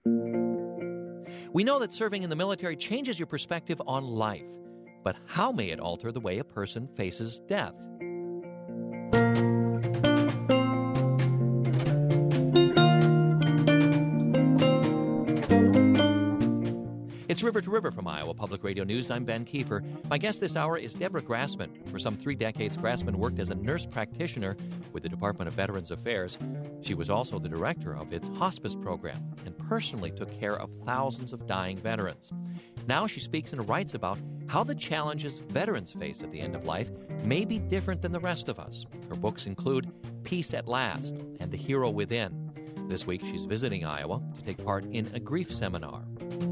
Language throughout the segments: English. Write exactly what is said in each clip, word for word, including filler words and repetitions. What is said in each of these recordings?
We know that serving in the military changes your perspective on life, but how may it alter the way a person faces death? It's River to River from Iowa Public Radio News. I'm Ben Kiefer. My guest this hour is Deborah Grassman. For some three decades, Grassman worked as a nurse practitioner with the Department of Veterans Affairs. She was also the director of its hospice program and personally took care of thousands of dying veterans. Now she speaks and writes about how the challenges veterans face at the end of life may be different than the rest of us. Her books include Peace at Last and The Hero Within. This week she's visiting Iowa to take part in a grief seminar.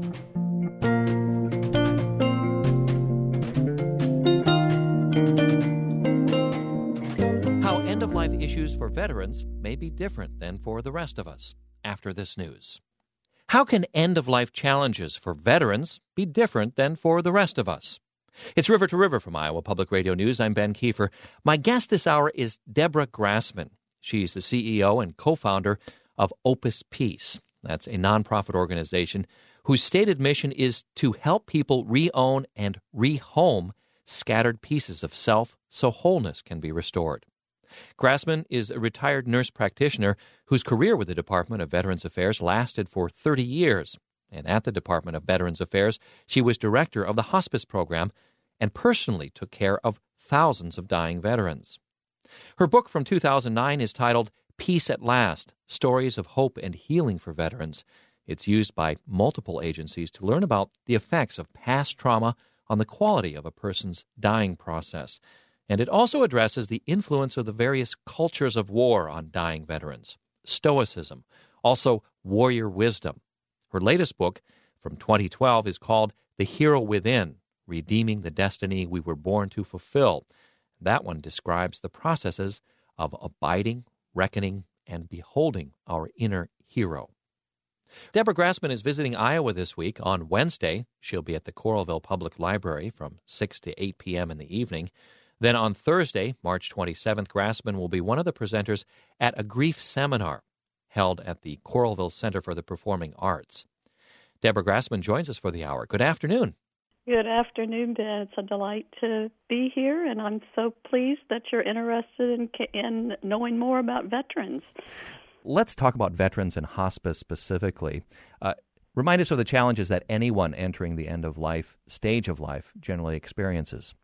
How end-of-life issues for veterans may be different than for the rest of us after this news. How can end-of-life challenges for veterans be different than for the rest of us? It's River to River from Iowa Public Radio News. I'm Ben Kiefer. My guest this hour is Deborah Grassman. She's the C E O and co-founder of Opus Peace. That's a nonprofit organization whose stated mission is to help people re-own and re-home scattered pieces of self so wholeness can be restored. Grassman is a retired nurse practitioner whose career with the Department of Veterans Affairs lasted for thirty years. And at the Department of Veterans Affairs, she was director of the hospice program and personally took care of thousands of dying veterans. Her book from two thousand nine is titled Peace at Last, Stories of Hope and Healing for Veterans. It's used by multiple agencies to learn about the effects of past trauma on the quality of a person's dying process. And it also addresses the influence of the various cultures of war on dying veterans, stoicism, also warrior wisdom. Her latest book from twenty twelve is called The Hero Within, Redeeming the Destiny We Were Born to Fulfill. That one describes the processes of abiding, reckoning, and beholding our inner hero. Deborah Grassman is visiting Iowa this week. On Wednesday, she'll be at the Coralville Public Library from six to eight p.m. in the evening. Then on Thursday, March twenty-seventh, Grassman will be one of the presenters at a grief seminar held at the Coralville Center for the Performing Arts. Deborah Grassman joins us for the hour. Good afternoon. Good afternoon, Ben. It's a delight to be here, and I'm so pleased that you're interested in, in knowing more about veterans. Let's talk about veterans and hospice specifically. Uh, remind us of the challenges that anyone entering the end-of-life stage of life generally experiences.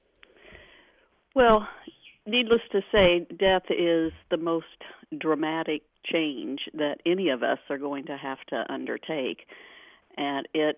Well, needless to say, death is the most dramatic change that any of us are going to have to undertake, and it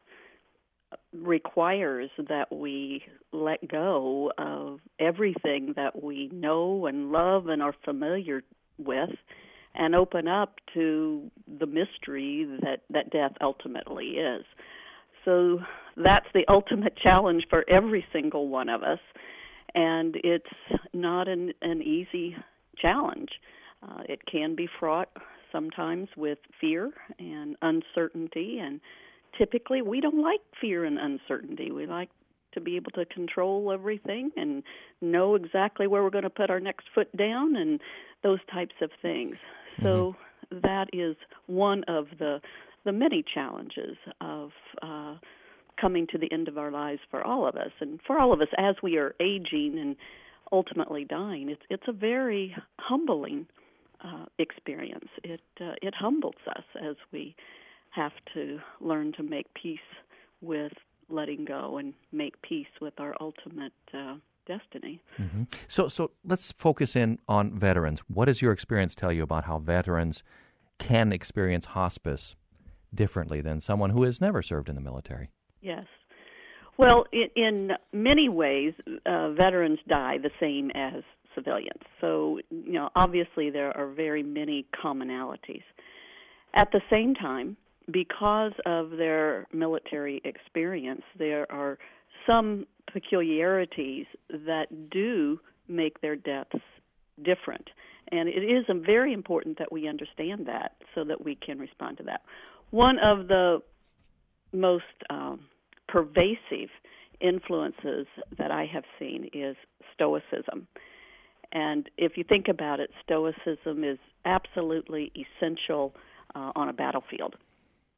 requires that we let go of everything that we know and love and are familiar with and open up to the mystery that, that death ultimately is. So that's the ultimate challenge for every single one of us, and it's not an, an easy challenge. Uh, it can be fraught sometimes with fear and uncertainty, and typically we don't like fear and uncertainty. We like to be able to control everything and know exactly where we're going to put our next foot down and those types of things. So mm-hmm. that is one of the the many challenges of uh, coming to the end of our lives for all of us. And for all of us, as we are aging and ultimately dying, it's it's a very humbling uh, experience. It uh, it humbles us as we have to learn to make peace with letting go and make peace with our ultimate uh, destiny. Mm-hmm. So, so let's focus in on veterans. What does your experience tell you about how veterans can experience hospice differently than someone who has never served in the military? Yes. Well, in, in many ways, uh, veterans die the same as civilians. So, you know, obviously there are very many commonalities. At the same time, because of their military experience, there are some peculiarities that do make their deaths different. And it is very important that we understand that so that we can respond to that. One of the most um, pervasive influences that I have seen is Stoicism. And if you think about it, Stoicism is absolutely essential uh, on a battlefield.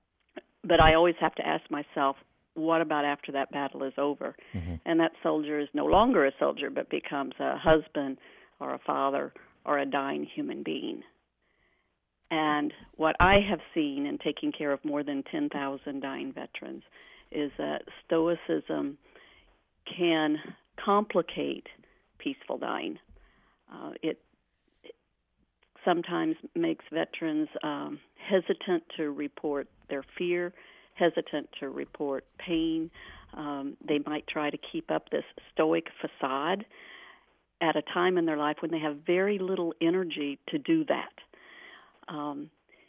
but I always have to ask myself, what about after that battle is over? Mm-hmm. And that soldier is no longer a soldier, but becomes a husband or a father or a dying human being. And what I have seen in taking care of more than ten thousand dying veterans is that stoicism can complicate peaceful dying. Uh, it, it sometimes makes veterans um, hesitant to report their fear, hesitant to report pain. Um, they might try to keep up this stoic facade at a time in their life when they have very little energy to do that. Um,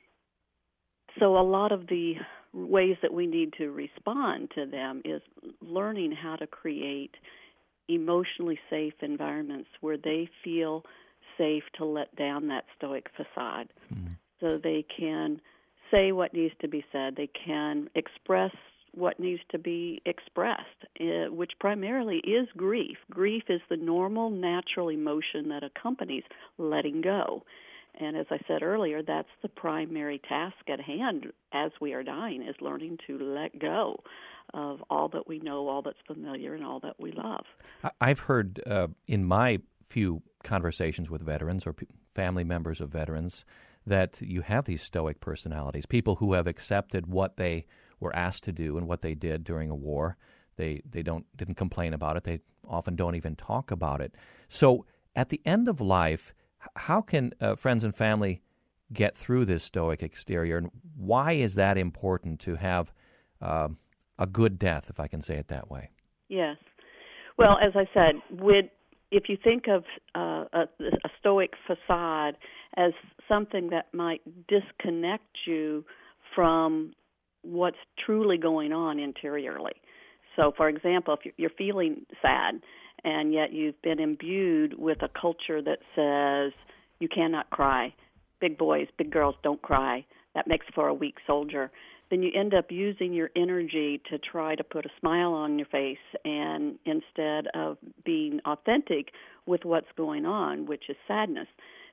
so a lot of the ways that we need to respond to them is learning how to create emotionally safe environments where they feel safe to let down that stoic facade. Mm-hmm. So they can say what needs to be said. They can express what needs to be expressed, uh, which primarily is grief. Grief is the normal, natural emotion that accompanies letting go. And as I said earlier, that's the primary task at hand as we are dying, is learning to let go of all that we know, all that's familiar, and all that we love. I've heard uh, in my few conversations with veterans or p- family members of veterans that you have these stoic personalities, people who have accepted what they were asked to do and what they did during a war. They they don't didn't complain about it. They often don't even talk about it. So at the end of life, how can uh, friends and family get through this stoic exterior, and why is that important to have uh, a good death, if I can say it that way? Yes. Well, as I said, with, if you think of uh, a, a stoic facade as something that might disconnect you from what's truly going on interiorly. So, for example, if you're feeling sad, and yet you've been imbued with a culture that says you cannot cry, big boys, big girls don't cry, that makes for a weak soldier, then you end up using your energy to try to put a smile on your face, and instead of being authentic with what's going on, which is sadness.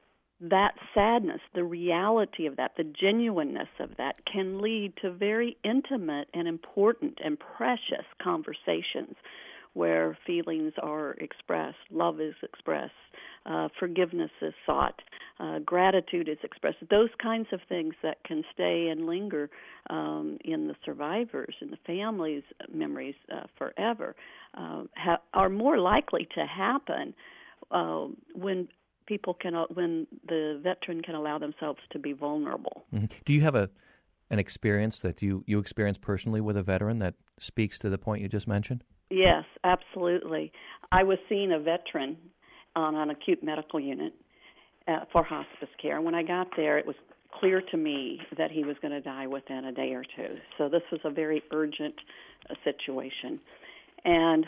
That sadness, the reality of that, the genuineness of that can lead to very intimate and important and precious conversations where feelings are expressed, love is expressed, uh, forgiveness is sought, uh, gratitude is expressed. Those kinds of things that can stay and linger um, in the survivors, in the families' memories uh, forever, uh, ha- are more likely to happen uh, when people can, when the veteran can allow themselves to be vulnerable. Mm-hmm. Do you have a an experience that you, you experienced personally with a veteran that speaks to the point you just mentioned? Yes, absolutely. I was seeing a veteran on an acute medical unit uh, for hospice care. When I got there, it was clear to me that he was going to die within a day or two. So this was a very urgent uh, situation. And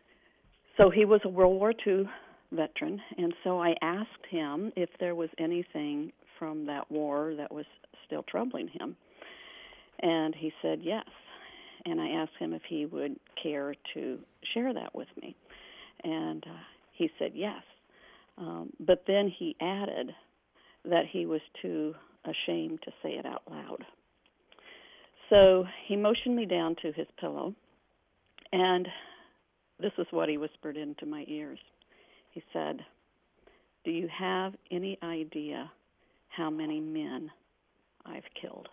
so he was a World War Two veteran, and so I asked him if there was anything from that war that was still troubling him. And he said yes. And I asked him if he would care to share that with me. And uh, he said yes. Um, but then he added that he was too ashamed to say it out loud. So he motioned me down to his pillow, and this is what he whispered into my ears. He said, "Do you have any idea how many men I've killed?"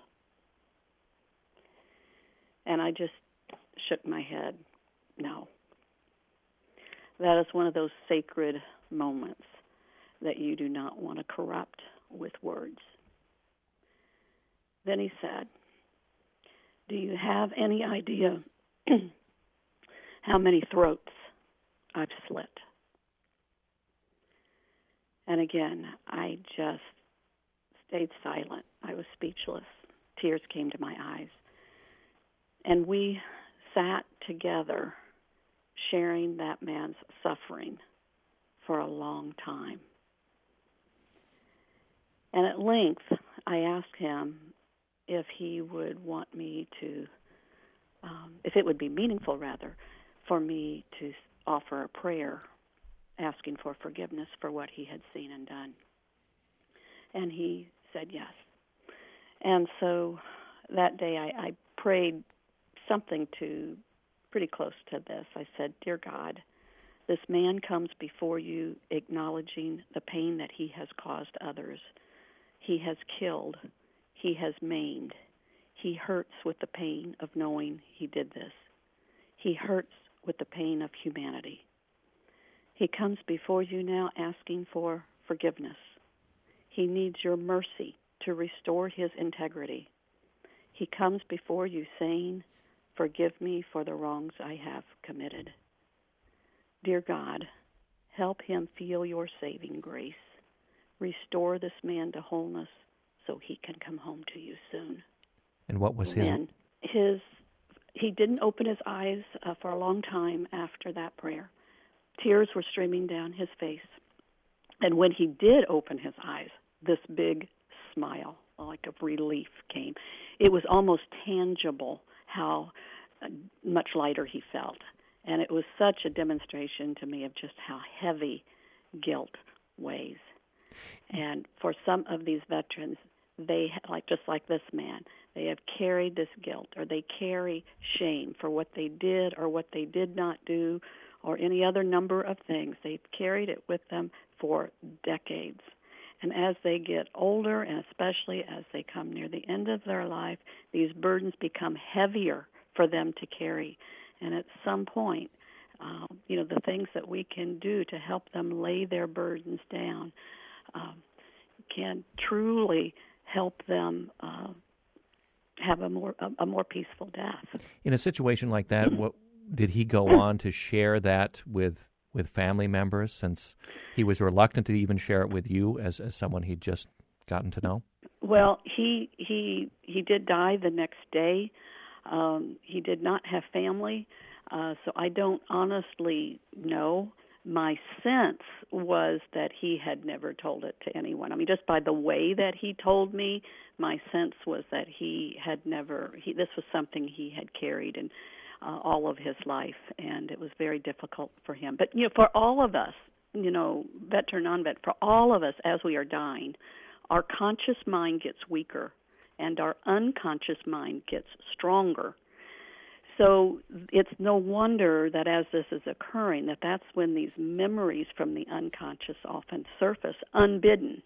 And I just shook my head. No. That is one of those sacred moments that you do not want to corrupt with words. Then he said, "Do you have any idea how many throats I've slit?" And again, I just stayed silent. I was speechless. Tears came to my eyes. And we sat together sharing that man's suffering for a long time. And at length, I asked him if he would want me to, um, if it would be meaningful, rather, for me to offer a prayer asking for forgiveness for what he had seen and done. And he said yes. And so that day I, I prayed something to pretty close to this. I said, "Dear God, this man comes before you acknowledging the pain that he has caused others. He has killed. He has maimed. He hurts with the pain of knowing he did this. He hurts with the pain of humanity. He comes before you now asking for forgiveness. He needs your mercy to restore his integrity. He comes before you saying, 'Forgive me for the wrongs I have committed.' Dear God, help him feel your saving grace. Restore this man to wholeness so he can come home to you soon." And what was his? And his, he didn't open his eyes uh, for a long time after that prayer. Tears were streaming down his face. And when he did open his eyes, this big smile, like of relief, came. It was almost tangible how uh, much lighter he felt. And it was such a demonstration to me of just how heavy guilt weighs. And for some of these veterans, they, like just like this man, they have carried this guilt, or they carry shame for what they did or what they did not do, or any other number of things. They've carried it with them for decades. And as they get older, and especially as they come near the end of their life, these burdens become heavier for them to carry. And at some point, uh, you know, the things that we can do to help them lay their burdens down um, can truly help them uh, have a more a, a more peaceful death. In a situation like that, what did he go on to share that with with family members, since he was reluctant to even share it with you as, as someone he'd just gotten to know? Well, he he he did die the next day. Um, he did not have family, uh, so I don't honestly know. My sense was that he had never told it to anyone. I mean, just by the way that he told me, my sense was that he had never, he, this was something he had carried in uh, all of his life, and it was very difficult for him. But, you know, for all of us, you know, vet or non-vet, for all of us as we are dying, our conscious mind gets weaker and our unconscious mind gets stronger. So it's no wonder that as this is occurring, that that's when these memories from the unconscious often surface unbidden.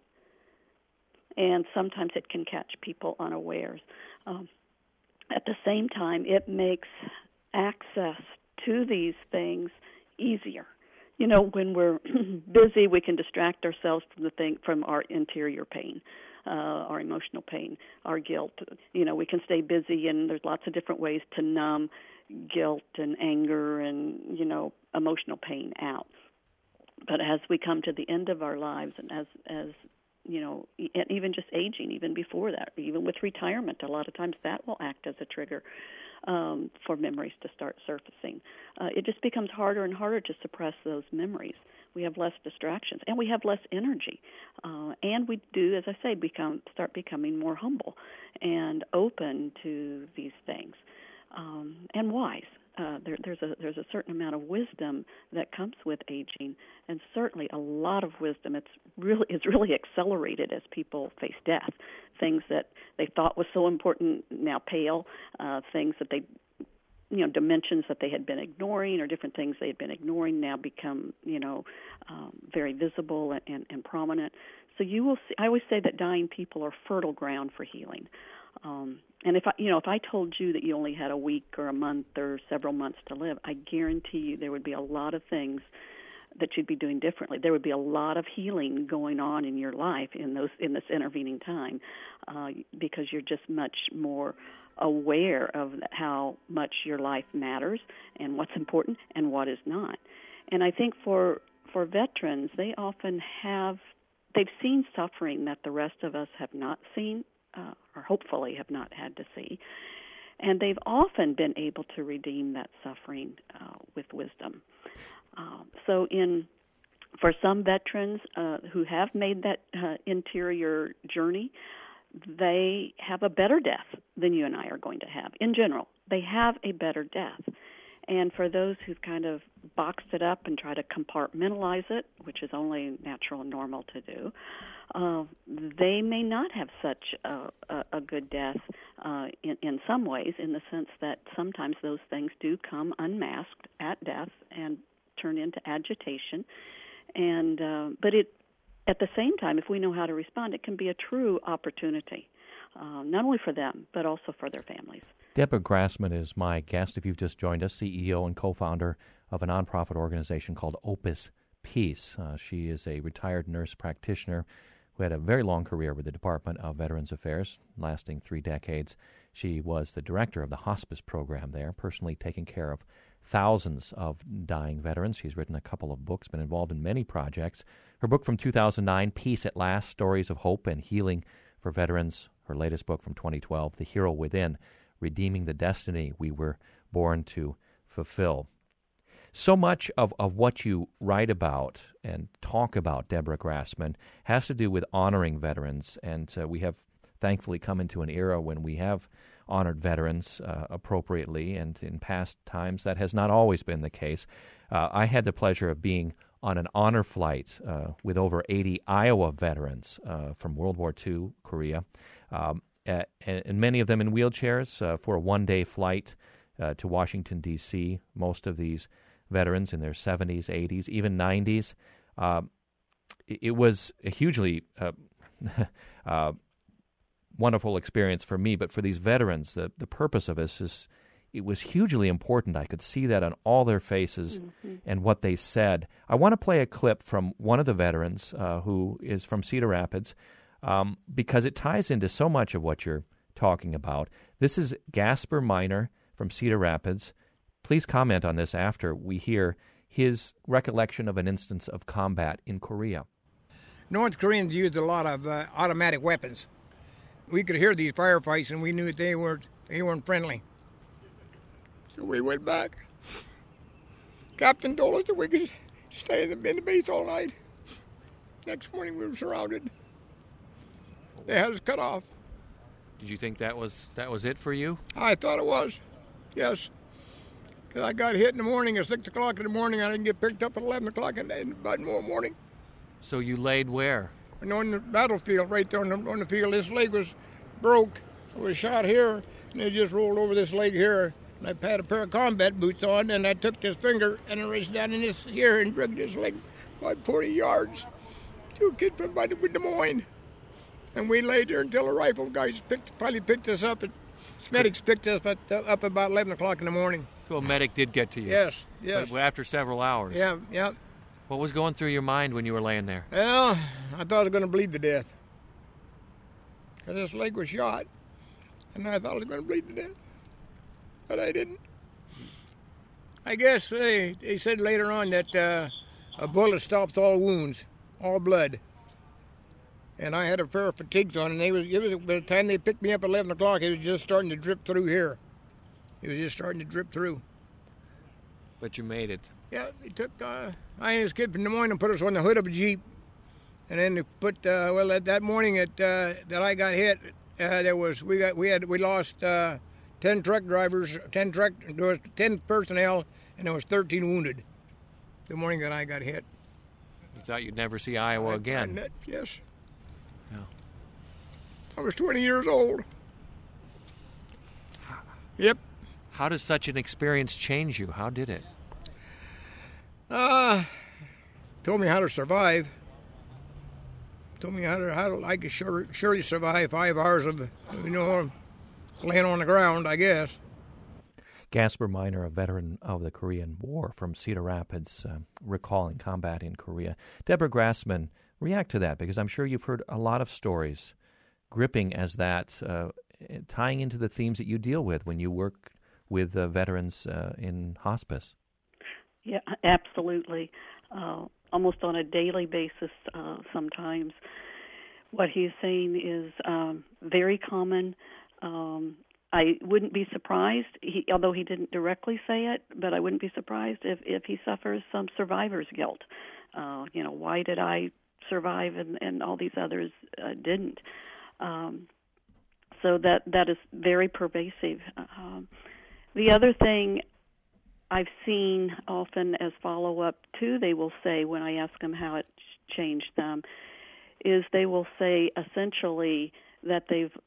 And sometimes it can catch people unawares. Um, at the same time, it makes access to these things easier. You know, when we're busy, we can distract ourselves from the thing, from our interior pain. Uh, our emotional pain, our guilt. You know, we can stay busy, and there's lots of different ways to numb guilt and anger and, you know, emotional pain out. But as we come to the end of our lives, and as, as you know, even just aging, even before that, even with retirement, a lot of times that will act as a trigger um, for memories to start surfacing. Uh, it just becomes harder and harder to suppress those memories. We have less distractions, and we have less energy. Uh, and we do, as I say, become start becoming more humble and open to these things, um, and wise. Uh, there, there's a there's a certain amount of wisdom that comes with aging, and certainly a lot of wisdom. It's really it's really accelerated as people face death. Things that they thought was so important now pale. Uh, things that they you know, dimensions that they had been ignoring, or different things they had been ignoring now become, you know, um, very visible and, and, and prominent. So you will see, I always say that dying people are fertile ground for healing. Um, and if I, you know, if I told you that you only had a week or a month or several months to live, I guarantee you there would be a lot of things that you'd be doing differently. There would be a lot of healing going on in your life in those in this intervening time, uh, because you're just much more aware of how much your life matters and what's important and what is not. And I think for for veterans, they often have, they've seen suffering that the rest of us have not seen, uh, or hopefully have not had to see. And they've often been able to redeem that suffering uh, with wisdom. Um, so in for some veterans uh, who have made that uh, interior journey, they have a better death than you and I are going to have. In general, they have a better death. And for those who've kind of boxed it up and try to compartmentalize it, which is only natural and normal to do, uh, they may not have such a, a, a good death uh, in, in some ways, in the sense that sometimes those things do come unmasked at death and turn into agitation. And uh, but it, at the same time, if we know how to respond, it can be a true opportunity, uh, not only for them, but also for their families. Deborah Grassman is my guest. If you've just joined us, C E O and co-founder of a nonprofit organization called Opus Peace. Uh, she is a retired nurse practitioner who had a very long career with the Department of Veterans Affairs, lasting three decades. She was the director of the hospice program there, personally taking care of thousands of dying veterans. She's written a couple of books, been involved in many projects. Her book from two thousand nine, Peace at Last, Stories of Hope and Healing for Veterans. Her latest book from twenty twelve, The Hero Within, Redeeming the Destiny We Were Born to Fulfill. So much of, of what you write about and talk about, Deborah Grassman, has to do with honoring veterans, and uh, we have thankfully come into an era when we have honored veterans uh, appropriately, and in past times that has not always been the case. Uh, I had the pleasure of being on an honor flight uh, with over eighty Iowa veterans uh, from World War Two, Korea, um, and, and many of them in wheelchairs uh, for a one-day flight uh, to Washington, D C Most of these veterans in their seventies, eighties, even nineties. Uh, it, it was a hugely uh, uh, wonderful experience for me, but for these veterans, the, the purpose of this is, it was hugely important. I could see that on all their faces mm-hmm. and what they said. I want to play a clip from one of the veterans uh, who is from Cedar Rapids um, because it ties into so much of what you're talking about. This is Gasper Miner from Cedar Rapids. Please comment on this after we hear his recollection of an instance of combat in Korea. North Koreans used a lot of uh, automatic weapons. We could hear these firefights, and we knew that they weren't, they weren't friendly. So we went back. Captain told us that we could stay in the, in the base all night. Next morning we were surrounded. They had us cut off. Did you think that was that was it for you? I thought it was, yes. Because I got hit in the morning at six o'clock in the morning. I didn't get picked up at eleven o'clock in the about more morning. So you laid where? And on the battlefield, right there on the, on the field. This leg was broke. I was shot here, and they just rolled over this leg here. And I had a pair of combat boots on, and I took this finger and I reached down in this here and dragged this leg about forty yards to a kid from Des Moines. And we laid there until the rifle guys picked, finally picked us up. And medics picked us up, up about eleven o'clock in the morning. So a medic did get to you? Yes, yes. But after several hours? Yeah, yeah. What was going through your mind when you were laying there? Well, I thought I was going to bleed to death. Because this leg was shot, and I thought I was going to bleed to death. But I didn't. I guess they, they said later on that uh, a bullet stops all wounds, all blood. And I had a pair of fatigues on, and they was, it was by the time they picked me up at eleven o'clock, it was just starting to drip through here. It was just starting to drip through. But you made it. Yeah, they took, uh, I and this kid from Des Moines and put us on the hood of a Jeep. And then they put, uh, well, that, that morning at, uh, that I got hit, uh, there was, we got, we had, we lost uh, ten truck drivers, ten truck, there was ten personnel, and there was thirteen wounded the morning that I got hit. You thought you'd never see Iowa I, again? I, yes. Yeah. I was twenty years old. Yep. How does such an experience change you? How did it? Uh, told me how to survive. Told me how to how to I could sure, surely survive five hours of, you know, laying on the ground, I guess. Gasper Miner, a veteran of the Korean War from Cedar Rapids, uh, recalling combat in Korea. Deborah Grassman, react to that, because I'm sure you've heard a lot of stories, gripping as that, uh, tying into the themes that you deal with when you work with uh, veterans uh, in hospice. Yeah, absolutely. Uh, almost on a daily basis uh, sometimes. What he's saying is um, very common. Um, I wouldn't be surprised, he, although he didn't directly say it, but I wouldn't be surprised if, if he suffers some survivor's guilt. Uh, you know, why did I survive and, and all these others uh, didn't? Um, so that that is very pervasive. Um, the other thing I've seen often as follow-up, too, they will say when I ask them how it changed them, is they will say essentially that they've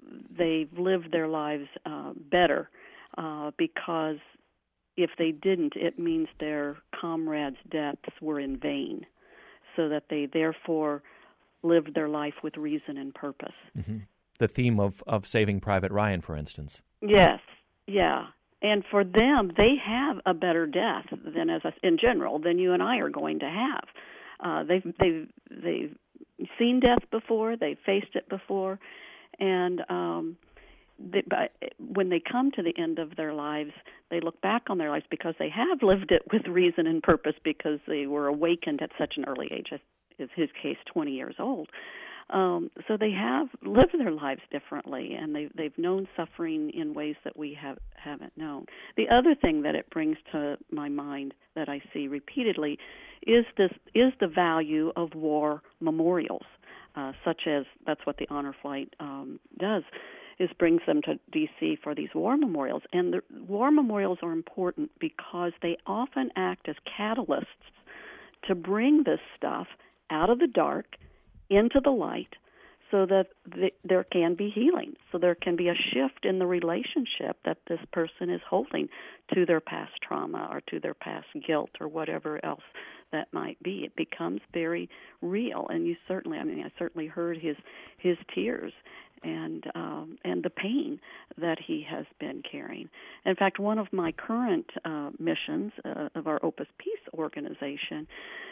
they've lived their lives uh, better uh, because if they didn't, it means their comrades' deaths were in vain, so that they therefore lived their life with reason and purpose. Mm-hmm. The theme of, of Saving Private Ryan, for instance. Yes, yeah. And for them, they have a better death than, as a, in general, than you and I are going to have. Uh, they've they've they've seen death before, they've faced it before, and um, they, but when they come to the end of their lives, they look back on their lives because they have lived it with reason and purpose, because they were awakened at such an early age, as is his case, twenty years old. Um, so they have lived their lives differently, and they, they've known suffering in ways that we have, haven't known. The other thing that it brings to my mind that I see repeatedly is this is the value of war memorials, uh, such as that's what the Honor Flight um, does, is brings them to D C for these war memorials. And the war memorials are important because they often act as catalysts to bring this stuff out of the dark into the light, so that the, there can be healing, so there can be a shift in the relationship that this person is holding to their past trauma or to their past guilt or whatever else that might be. It becomes very real, and you certainly, I mean, I certainly heard his his tears and um, and the pain that he has been carrying. In fact, one of my current uh, missions uh, of our Opus Peace organization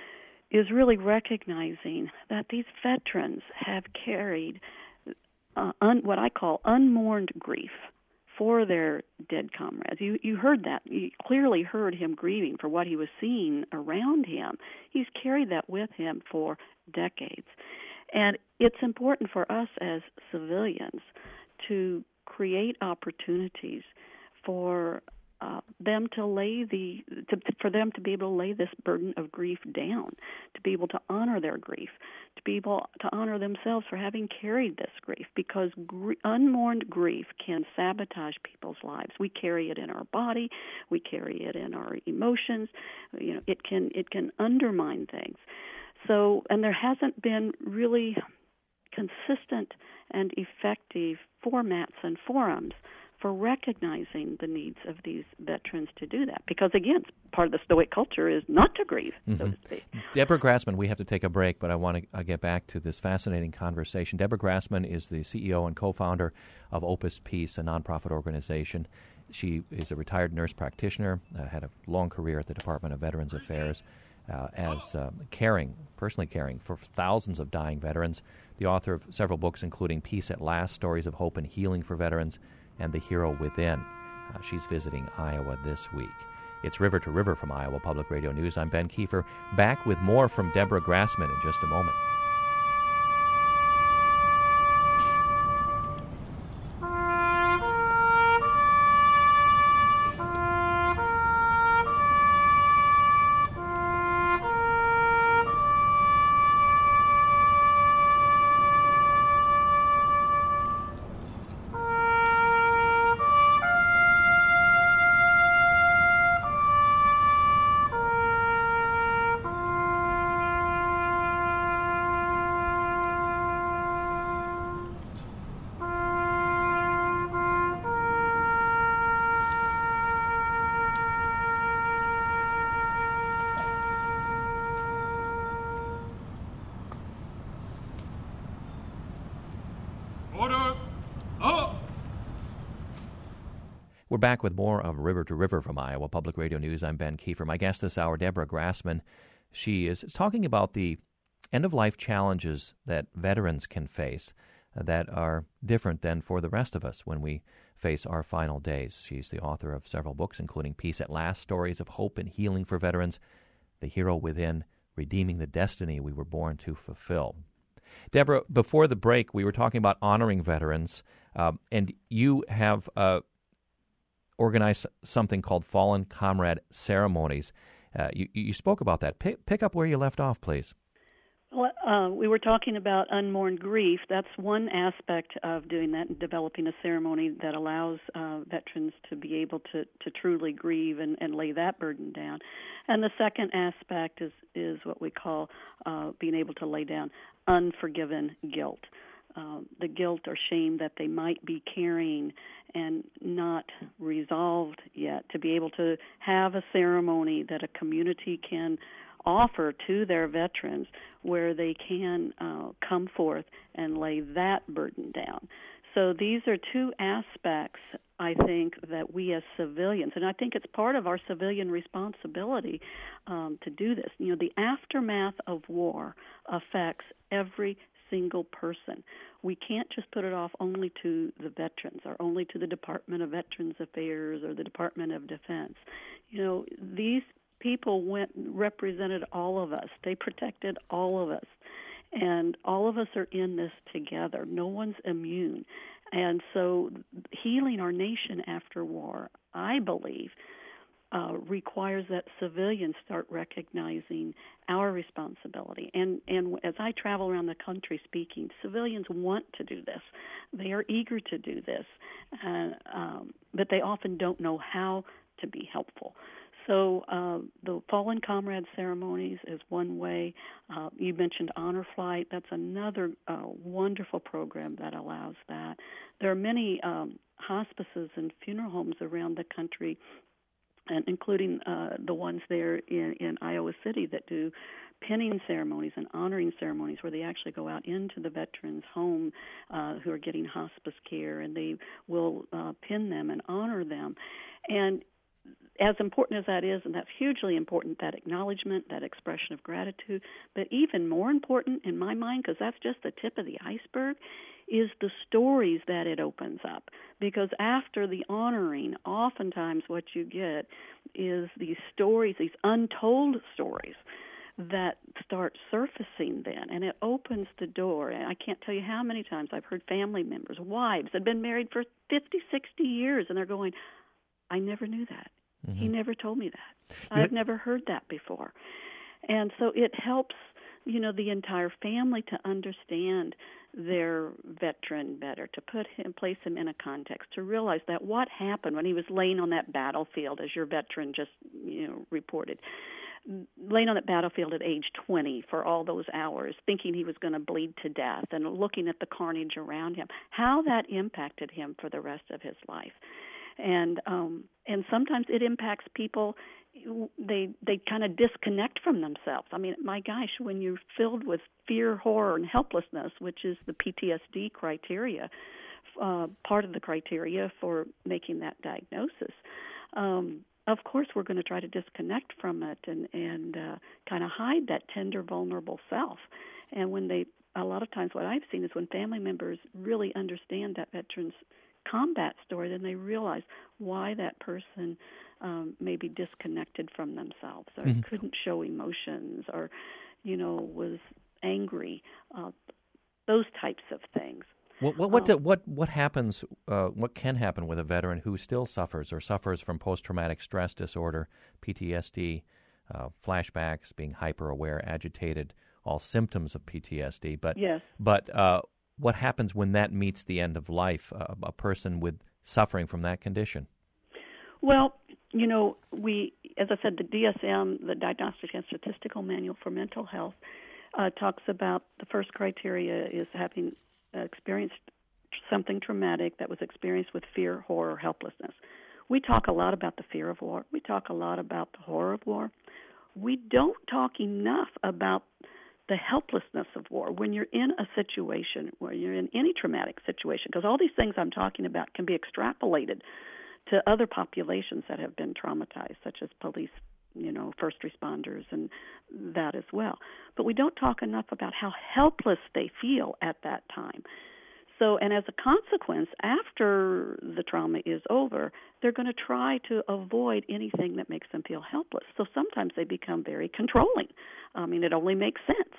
is really recognizing that these veterans have carried uh, un, what I call unmourned grief for their dead comrades. You you heard that. You clearly heard him grieving for what he was seeing around him. He's carried that with him for decades. And it's important for us as civilians to create opportunities for Uh, them to lay the to, for them to be able to lay this burden of grief down, to be able to honor their grief, to be able to honor themselves for having carried this grief, because gr- unmourned grief can sabotage people's lives. We carry it in our body, we carry it in our emotions. You know, it can it can undermine things. So, and there hasn't been really consistent and effective formats and forums for recognizing the needs of these veterans to do that. Because, again, part of the Stoic culture is not to grieve, mm-hmm. so to speak. Deborah Grassman, we have to take a break, but I want to uh, get back to this fascinating conversation. Deborah Grassman is the C E O and co-founder of Opus Peace, a nonprofit organization. She is a retired nurse practitioner, uh, had a long career at the Department of Veterans Affairs, uh, as uh, caring, personally caring for thousands of dying veterans, the author of several books, including Peace at Last, Stories of Hope and Healing for Veterans, and The Hero Within. Uh, she's visiting Iowa this week. It's River to River from Iowa Public Radio News. I'm Ben Kiefer, back with more from Deborah Grassman in just a moment. We're back with more of River to River from Iowa Public Radio News. I'm Ben Kiefer. My guest this hour, Deborah Grassman. She is talking about the end-of-life challenges that veterans can face uh, that are different than for the rest of us when we face our final days. She's the author of several books, including Peace at Last, Stories of Hope and Healing for Veterans, The Hero Within, Redeeming the Destiny We Were Born to Fulfill. Deborah, before the break, we were talking about honoring veterans, uh, and you have uh, organized something called Fallen Comrade Ceremonies. Uh, you, you spoke about that. Pick, pick up where you left off, please. Well, uh, we were talking about unmourned grief. That's one aspect of doing that and developing a ceremony that allows uh, veterans to be able to, to truly grieve and, and lay that burden down. And the second aspect is, is what we call uh, being able to lay down unforgiven guilt. um, the guilt or shame that they might be carrying and not resolved yet, to be able to have a ceremony that a community can offer to their veterans where they can uh, come forth and lay that burden down. So these are two aspects, I think, that we as civilians, and I think it's part of our civilian responsibility um, to do this. You know, the aftermath of war affects every single person. We can't just put it off only to the veterans or only to the Department of Veterans Affairs or the Department of Defense. You know, these people went represented all of us. They protected all of us. And all of us are in this together. No one's immune. And so healing our nation after war, I believe, uh, requires that civilians start recognizing our responsibility. And, and as I travel around the country speaking, civilians want to do this. They are eager to do this, uh, um, but they often don't know how to be helpful. So uh, the Fallen Comrade ceremonies is one way. Uh, you mentioned Honor Flight. That's another uh, wonderful program that allows that. There are many um, hospices and funeral homes around the country, and including uh, the ones there in, in Iowa City that do pinning ceremonies and honoring ceremonies where they actually go out into the veterans' home uh, who are getting hospice care, and they will uh, pin them and honor them. And as important as that is, and that's hugely important, that acknowledgement, that expression of gratitude, but even more important in my mind, because that's just the tip of the iceberg, is the stories that it opens up. Because after the honoring, oftentimes what you get is these stories, these untold stories that start surfacing then, and it opens the door. And I can't tell you how many times I've heard family members, wives, that have been married for fifty, sixty years, and they're going, I never knew that. Mm-hmm. He never told me that. You I've never heard that before. And so it helps, you know, the entire family to understand their veteran better, to put him, place him in a context, to realize that what happened when he was laying on that battlefield, as your veteran just, you know, reported, laying on that battlefield at age twenty for all those hours, thinking he was going to bleed to death and looking at the carnage around him, how that impacted him for the rest of his life. And um, and sometimes it impacts people. They they kind of disconnect from themselves. I mean, my gosh, when you're filled with fear, horror, and helplessness, which is the P T S D criteria, uh, part of the criteria for making that diagnosis, um, of course we're going to try to disconnect from it and and uh, kind of hide that tender, vulnerable self. And when they, a lot of times, what I've seen is when family members really understand that veteran's combat story, then they realize why that person um, may be disconnected from themselves or mm-hmm. couldn't show emotions or, you know, was angry, uh, those types of things. What what what, um, do, what, what happens, uh, what can happen with a veteran who still suffers or suffers from post-traumatic stress disorder, P T S D, uh, flashbacks, being hyper-aware, agitated, all symptoms of P T S D, but, yes. but uh, what happens when that meets the end of life, uh, a person with suffering from that condition? Well, you know, we, as I said, the D S M, the Diagnostic and Statistical Manual for Mental Health, uh, talks about the first criteria is having uh, experienced something traumatic that was experienced with fear, horror, helplessness. We talk a lot about the fear of war. We talk a lot about the horror of war. We don't talk enough about the helplessness of war when you're in a situation, where you're in any traumatic situation, because all these things I'm talking about can be extrapolated to other populations that have been traumatized, such as police, you know, first responders and that as well. But we don't talk enough about how helpless they feel at that time. So, and as a consequence, after the trauma is over, they're going to try to avoid anything that makes them feel helpless. So sometimes they become very controlling. I mean, it only makes sense.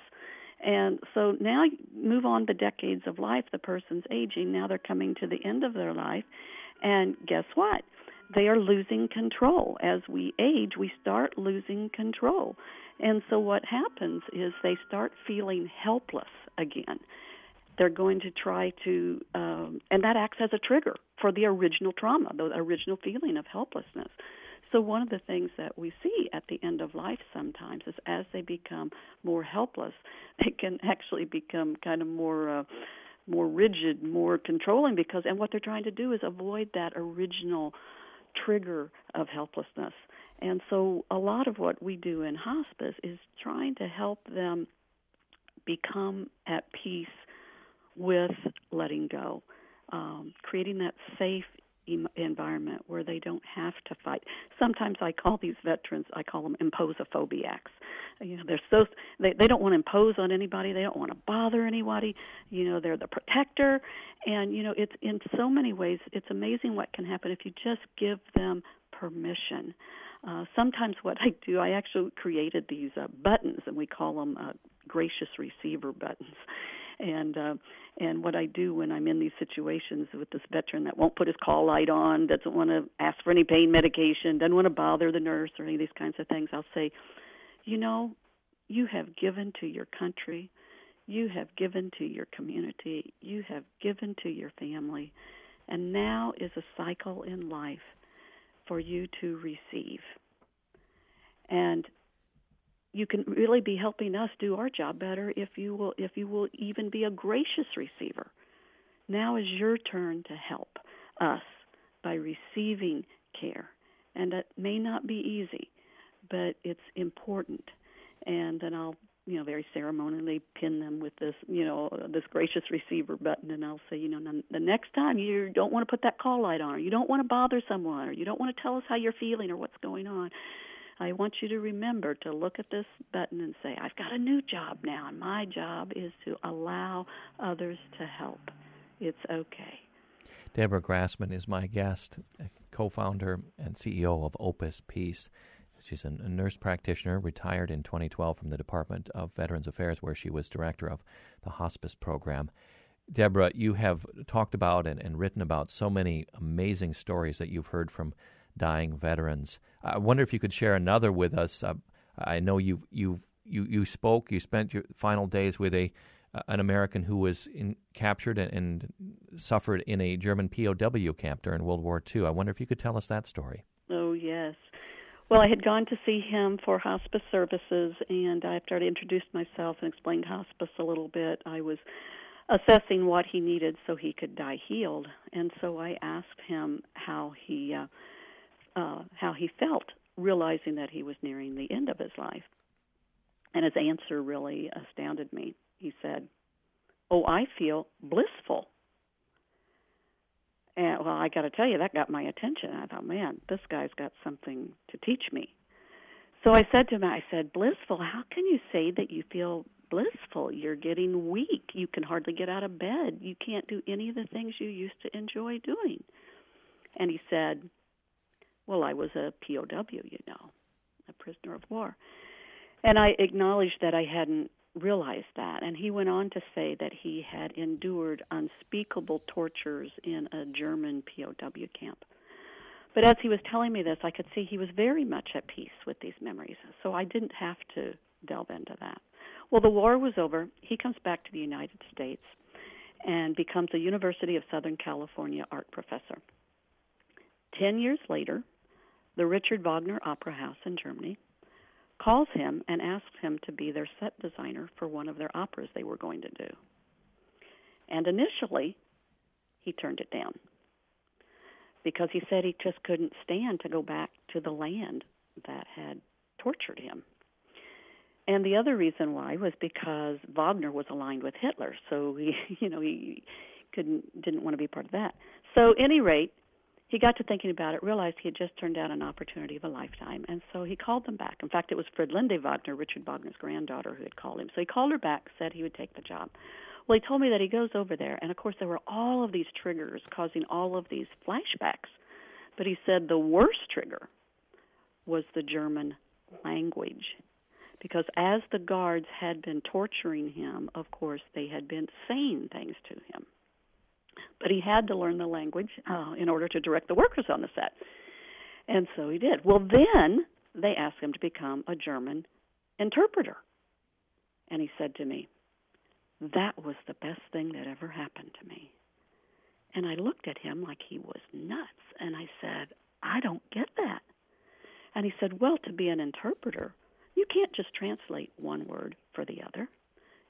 And so now move on the decades of life, the person's aging, now they're coming to the end of their life, and guess what? They are losing control. As we age, we start losing control. And so what happens is they start feeling helpless again. They're going to try to, um, and that acts as a trigger for the original trauma, the original feeling of helplessness. So one of the things that we see at the end of life sometimes is as they become more helpless, they can actually become kind of more uh, more rigid, more controlling, because and what they're trying to do is avoid that original trigger of helplessness. And so a lot of what we do in hospice is trying to help them become at peace with letting go, um, creating that safe em- environment where they don't have to fight. Sometimes I call these veterans, I call them imposophobiacs. You know, they're so they they don't want to impose on anybody. They don't want to bother anybody. You know, they're the protector, and you know, it's in so many ways. It's amazing what can happen if you just give them permission. Uh, sometimes what I do, I actually created these uh, buttons, and we call them uh, gracious receiver buttons. And uh, and what I do when I'm in these situations with this veteran that won't put his call light on, doesn't want to ask for any pain medication, doesn't want to bother the nurse or any of these kinds of things, I'll say, you know, you have given to your country, you have given to your community, you have given to your family, and now is a cycle in life for you to receive. And you can really be helping us do our job better if you will if you will even be a gracious receiver. Now is your turn to help us by receiving care. And it may not be easy, but it's important. And then I'll, you know, very ceremonially pin them with this, you know, this gracious receiver button, and I'll say, you know, the next time you don't want to put that call light on, or you don't want to bother someone, or you don't want to tell us how you're feeling or what's going on, I want you to remember to look at this button and say, I've got a new job now, and my job is to allow others to help. It's okay. Deborah Grassman is my guest, co-founder and C E O of Opus Peace. She's a nurse practitioner, retired in twenty twelve from the Department of Veterans Affairs, where she was director of the hospice program. Deborah, you have talked about and, and written about so many amazing stories that you've heard from dying veterans. I wonder if you could share another with us. Uh, I know you you you you spoke. You spent your final days with a uh, an American who was in, captured and, and suffered in a German P O W camp during World War Two. I wonder if you could tell us that story. Oh yes. Well, I had gone to see him for hospice services, and after I introduced myself and explained hospice a little bit, I was assessing what he needed so he could die healed. And so I asked him how he uh, uh, how he felt, realizing that he was nearing the end of his life. And his answer really astounded me. He said, "Oh, I feel blissful." And, well, I got to tell you, that got my attention. I thought, man, this guy's got something to teach me. So I said to him, I said, blissful, how can you say that you feel blissful? You're getting weak. You can hardly get out of bed. You can't do any of the things you used to enjoy doing. And he said, well, I was a P O W, you know, a prisoner of war. And I acknowledged that I hadn't realized that. And he went on to say that he had endured unspeakable tortures in a German P O W camp. But as he was telling me this, I could see he was very much at peace with these memories. So I didn't have to delve into that. Well, the war was over. He comes back to the United States and becomes a University of Southern California art professor. Ten years later, the Richard Wagner Opera House in Germany calls him and asks him to be their set designer for one of their operas they were going to do. And initially, he turned it down because he said he just couldn't stand to go back to the land that had tortured him. And the other reason why was because Wagner was aligned with Hitler, so he, you know, he couldn't didn't want to be part of that. So, at any rate, he got to thinking about it, realized he had just turned down an opportunity of a lifetime, and so he called them back. In fact, it was Friedlinde Wagner, Richard Wagner's granddaughter, who had called him. So he called her back, said he would take the job. Well, he told me that he goes over there, and of course there were all of these triggers causing all of these flashbacks. But he said the worst trigger was the German language, because as the guards had been torturing him, of course, they had been saying things to him. But he had to learn the language uh, in order to direct the workers on the set. And so he did. Well, then they asked him to become a German interpreter. And he said to me, that was the best thing that ever happened to me. And I looked at him like he was nuts. And I said, I don't get that. And he said, well, to be an interpreter, you can't just translate one word for the other. You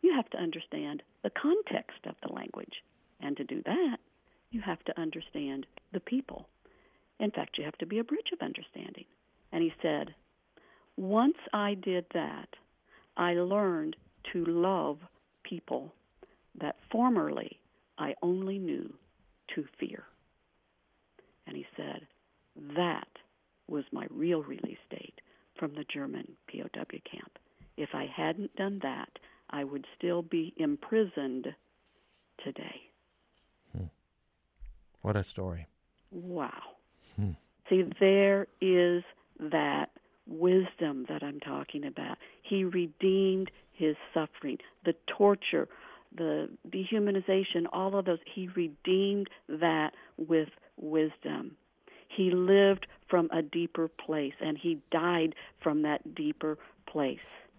you have to understand the context of the language. And to do that, you have to understand the people. In fact, you have to be a bridge of understanding. And he said, once I did that, I learned to love people that formerly I only knew to fear. And he said, that was my real release date from the German P O W camp. If I hadn't done that, I would still be imprisoned today. Hmm. What a story. Wow. Hmm. See, there is that wisdom that I'm talking about. He redeemed his suffering, the torture, the dehumanization, all of those. He redeemed that with wisdom. He lived from a deeper place, and he died from that deeper place.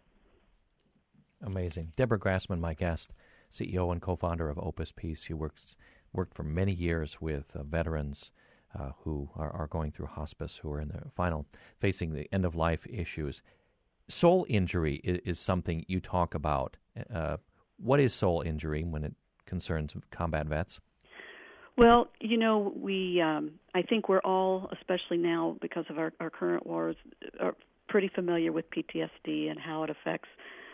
Amazing. Deborah Grassman, my guest, C E O and co-founder of Opus Peace. She works worked for many years with uh, veterans uh, who are, are going through hospice, who are in the final, facing the end-of-life issues. Soul injury is, is something you talk about. Uh, what is soul injury when it concerns combat vets? Well, you know, we um, I think we're all, especially now because of our, our current wars, are pretty familiar with P T S D and how it affects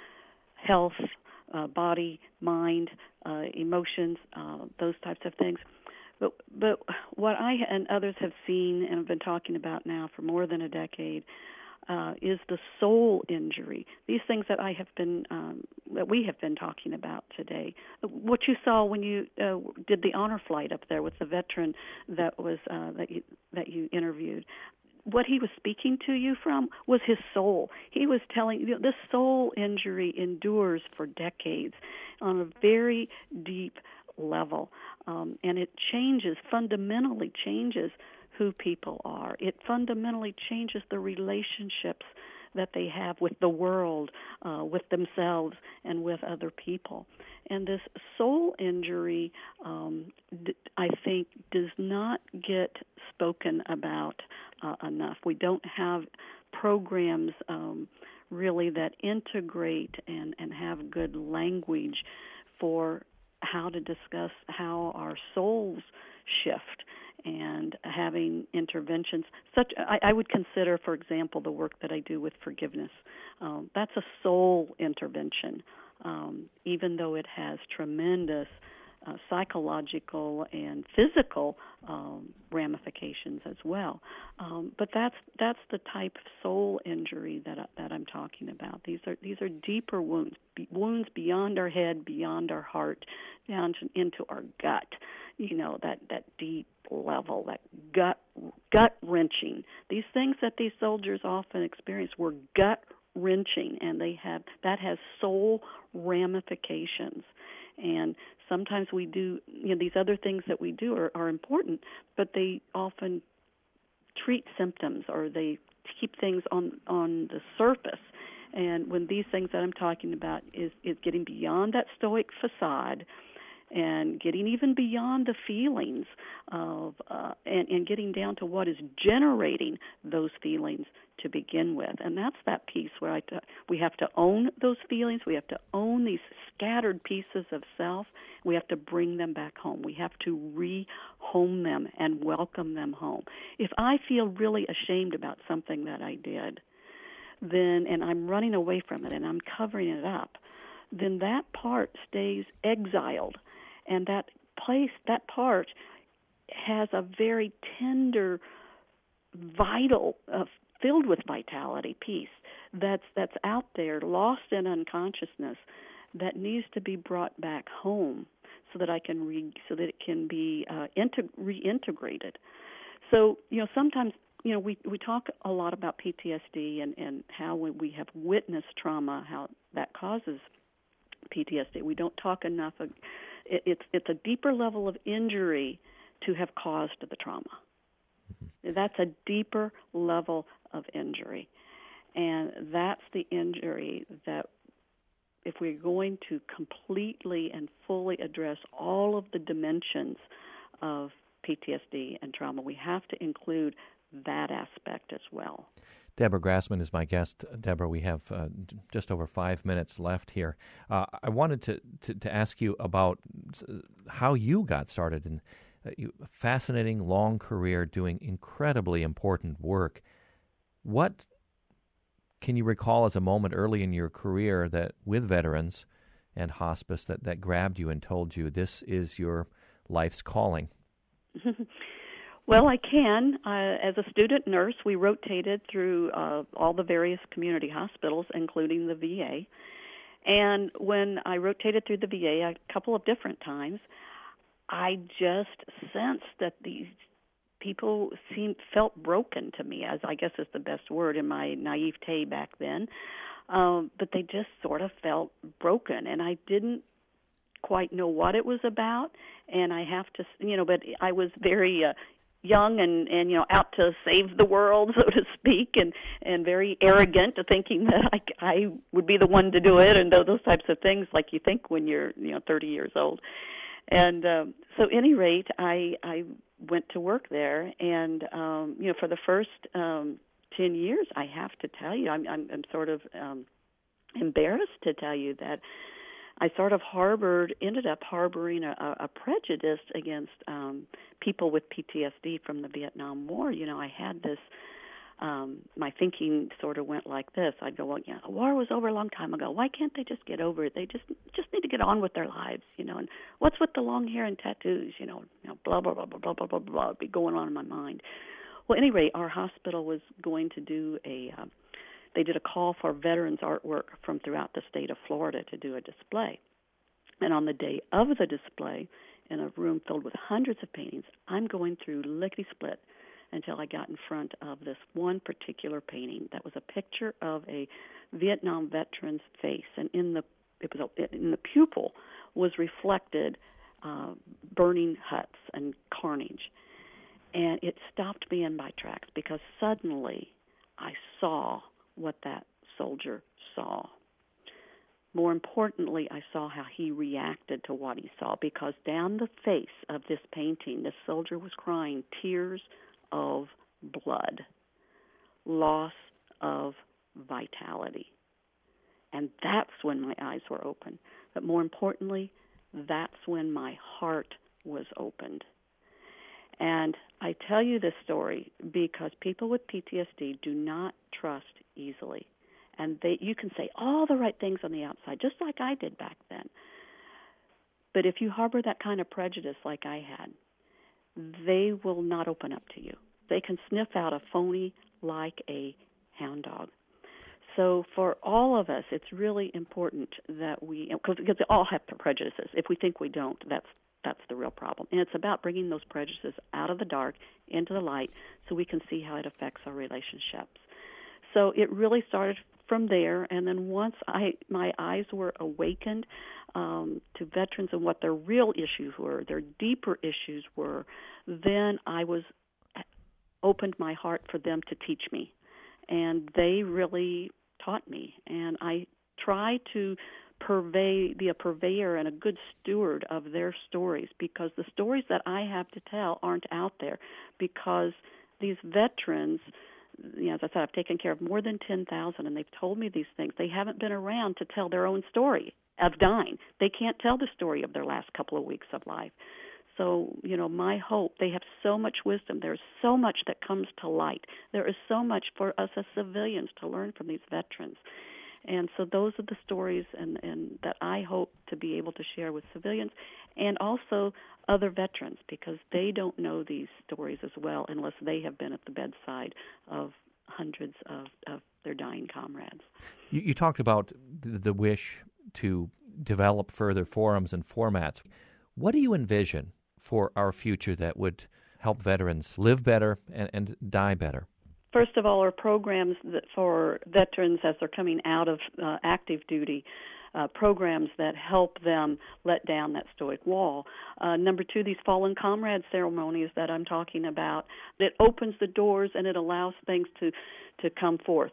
health, uh, body, mind, uh, emotions, uh, those types of things. But but what I and others have seen and have been talking about now for more than a decade uh, is the soul injury. These things that I have been um, that we have been talking about today. What you saw when you uh, did the honor flight up there with the veteran that was uh, that you that you interviewed. What he was speaking to you from was his soul. He was telling you know, this soul injury endures for decades on a very deep level, um, and it changes, fundamentally changes who people are. It fundamentally changes the relationships that they have with the world, uh, with themselves, and with other people. And this soul injury, um, d- I think, does not get spoken about uh, enough. We don't have programs um, really that integrate and, and have good language for how to discuss how our souls shift, and having interventions. Such I, I would consider, for example, the work that I do with forgiveness. Um, that's a soul intervention, um, even though it has tremendous uh, psychological and physical um, ramifications as well. Um, but that's that's the type of soul injury that I, that I'm talking about. These are these are deeper wounds, be, wounds beyond our head, beyond our heart, down to, into our gut. You know, that that deep level, that gut gut wrenching. These things that these soldiers often experience were gut wrenching, and they have that has soul ramifications. And sometimes we do, you know, these other things that we do are, are important, but they often treat symptoms, or they keep things on on the surface. And when these things that I'm talking about is is getting beyond that stoic facade, and getting even beyond the feelings of, uh, and, and getting down to what is generating those feelings to begin with. And that's that piece where I t- we have to own those feelings. We have to own these scattered pieces of self. We have to bring them back home. We have to re-home them and welcome them home. If I feel really ashamed about something that I did, then, and I'm running away from it and I'm covering it up, then that part stays exiled. And that place, that part, has a very tender, vital, uh, filled with vitality piece that's that's out there, lost in unconsciousness, that needs to be brought back home so that I can re, so that it can be uh, integ- reintegrated. So you know, sometimes you know we we talk a lot about P T S D and and how when we have witnessed trauma, how that causes P T S D. We don't talk enough. Of, it, it's it's a deeper level of injury to have caused the trauma. Mm-hmm. That's a deeper level of injury, and that's the injury that, if we're going to completely and fully address all of the dimensions of P T S D and trauma, we have to include that aspect as well. Deborah Grassman is my guest. Deborah, we have uh, just over five minutes left here. Uh, I wanted to, to, to ask you about how you got started in uh, you, a fascinating, long career doing incredibly important work. What can you recall as a moment early in your career that with veterans and hospice that, that grabbed you and told you this is your life's calling? Well, I can. Uh, as a student nurse, we rotated through uh, all the various community hospitals, including the V A. And when I rotated through the V A a couple of different times, I just sensed that these people seemed felt broken to me, as I guess is the best word in my naivete back then. Um, but they just sort of felt broken, and I didn't quite know what it was about. And I have to, you know, but I was very uh, young and, and, you know, out to save the world, so to speak, and, and very arrogant to thinking that I, I would be the one to do it and those types of things like you think when you're, you know, thirty years old. And um, so at any rate, I, I went to work there, and, um, you know, for the first um, ten years, I have to tell you, I'm, I'm, I'm sort of um, embarrassed to tell you that I sort of harbored, ended up harboring a, a prejudice against um, people with P T S D from the Vietnam War. You know, I had this, um, my thinking sort of went like this. I'd go, well, yeah, the war was over a long time ago. Why can't they just get over it? They just just need to get on with their lives, you know. And what's with the long hair and tattoos, you know, you know, blah, blah, blah, blah, blah, blah, blah, blah, be going on in my mind. Well, anyway, our hospital was going to do a, uh, they did a call for veterans artwork from throughout the state of Florida to do a display. And on the day of the display, in a room filled with hundreds of paintings, I'm going through lickety-split until I got in front of this one particular painting that was a picture of a Vietnam veteran's face, and in the it was a, in the pupil was reflected uh, burning huts and carnage, and it stopped me in my tracks because suddenly I saw what that soldier saw. More importantly, I saw how he reacted to what he saw, because down the face of this painting, this soldier was crying tears of blood, loss of vitality. And that's when my eyes were open. But more importantly, that's when my heart was opened. And I tell you this story because people with P T S D do not trust easily. And they, you can say all the right things on the outside, just like I did back then. But if you harbor that kind of prejudice like I had, they will not open up to you. They can sniff out a phony like a hound dog. So for all of us, it's really important that we, because they all have prejudices. If we think we don't, that's that's the real problem. And it's about bringing those prejudices out of the dark into the light so we can see how it affects our relationships. So it really started from there, and then once I my eyes were awakened um, to veterans and what their real issues were, their deeper issues were, then I was opened my heart for them to teach me, and they really taught me. And I try to purvey, be a purveyor and a good steward of their stories, because the stories that I have to tell aren't out there, because these veterans, you know, as I said, I've taken care of more than ten thousand, and they've told me these things. They haven't been around to tell their own story of dying. They can't tell the story of their last couple of weeks of life. So, you know, my hope, they have so much wisdom. There's so much that comes to light. There is so much for us as civilians to learn from these veterans. And so those are the stories and, and that I hope to be able to share with civilians and also other veterans, because they don't know these stories as well unless they have been at the bedside of hundreds of, of their dying comrades. You, you talked about the, the wish to develop further forums and formats. What do you envision for our future that would help veterans live better and, and die better? First of all, are programs that for veterans as they're coming out of uh, active duty, uh, programs that help them let down that stoic wall. Uh, number two, these fallen comrade ceremonies that I'm talking about, that opens the doors and it allows things to, to come forth.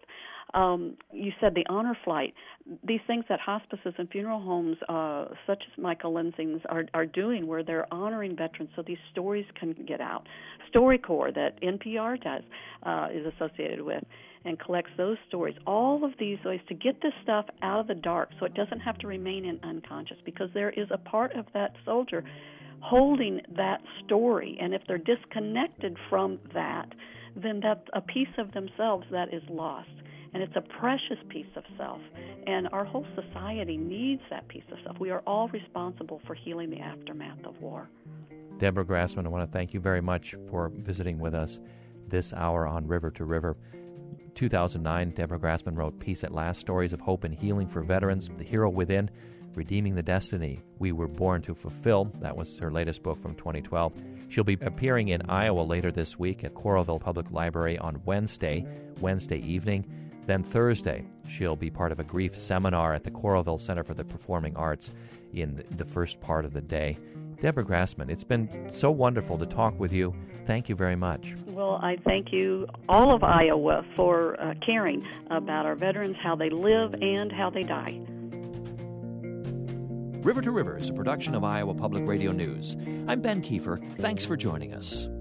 Um, you said the honor flight. These things that hospices and funeral homes, uh, such as Michael Lensing's, are, are doing, where they're honoring veterans so these stories can get out. StoryCorps that N P R does uh, is associated with and collects those stories. All of these ways to get this stuff out of the dark so it doesn't have to remain in unconscious, because there is a part of that soldier holding that story, and if they're disconnected from that, then that's a piece of themselves that is lost. And it's a precious piece of self. And our whole society needs that piece of self. We are all responsible for healing the aftermath of war. Deborah Grassman, I want to thank you very much for visiting with us this hour on River to River. two thousand nine, Deborah Grassman wrote Peace at Last, Stories of Hope and Healing for Veterans, The Hero Within, Redeeming the Destiny We Were Born to Fulfill. That was her latest book from twenty twelve. She'll be appearing in Iowa later this week at Coralville Public Library on Wednesday, Wednesday evening. Then Thursday, she'll be part of a grief seminar at the Coralville Center for the Performing Arts in the first part of the day. Deborah Grassman, it's been so wonderful to talk with you. Thank you very much. Well, I thank you, all of Iowa, for uh, caring about our veterans, how they live and how they die. River to River is a production of Iowa Public Radio News. I'm Ben Kiefer. Thanks for joining us.